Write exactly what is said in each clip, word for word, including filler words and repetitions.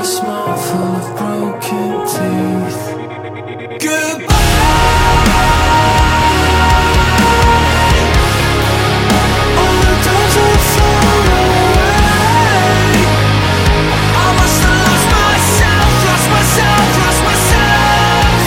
smile full of broken teeth. Goodbye. All the doves have flown away. I must have lost myself, lost myself, lost myself.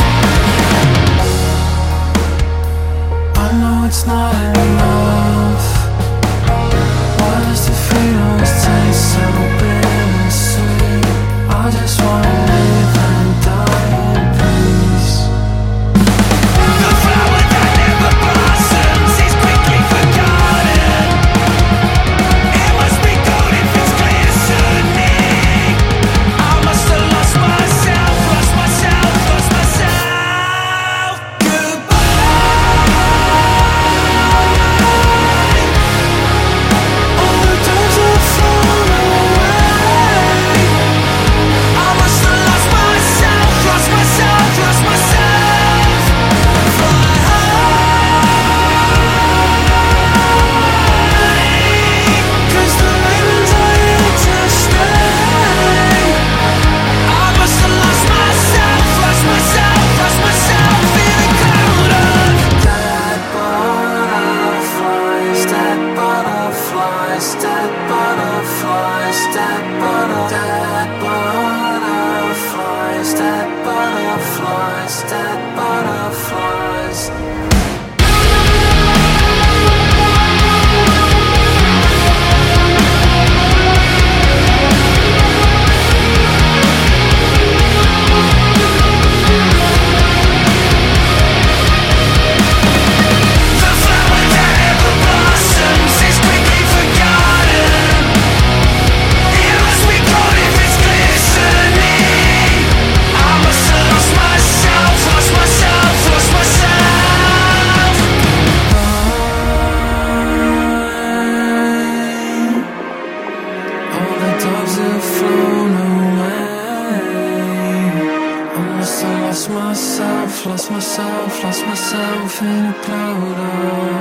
I know it's not enough. Why does the freedoms taste so bittersweet? I just wanna live and die in peace. The flower that never blossoms is quickly forgotten. It must be gold if it's glistening. I must have lost myself, lost myself, lost myself. Goodbye. All the doves have flown away. I must have lost myself, lost myself, lost myself. Fly high, 'cause the ravens are here to stay. I must have lost myself, lost myself, lost myself in a cloud of dead butterflies, dead butterflies, dead butterflies, dead butter- dead butterflies, dead butterflies, dead butterflies. The flower that never blossoms is quickly forgotten. It must be gold if it's glistening. I must have lost myself, lost myself, lost myself. All the doves have flown away. I must have lost myself, lost myself, lost myself in a cloud of